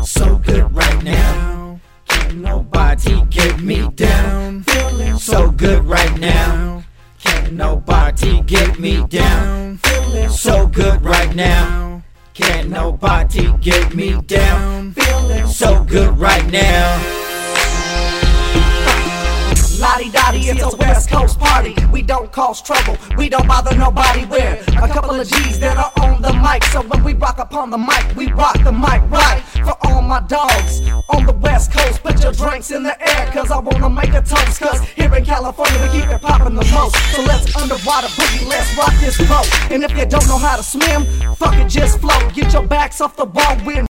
so good right now. Can't nobody get me down. Feeling so good right now. Can't nobody get me down. Feeling so good right now. Can't nobody get me down. Feeling so good right now. Lottie-dottie, it's a West Coast party. We don't cause trouble, we don't bother nobody. We're a couple of G's that are on the mic. So when we rock upon the mic, we rock the mic right. For all my dogs on the West Coast, put your drinks in the air, cause I wanna make a toast. Cause here in California we keep it poppin' the most. So let's underwater boogie, let's rock this boat. And if you don't know how to swim, fuck it, just float. Get your backs off the wall, we're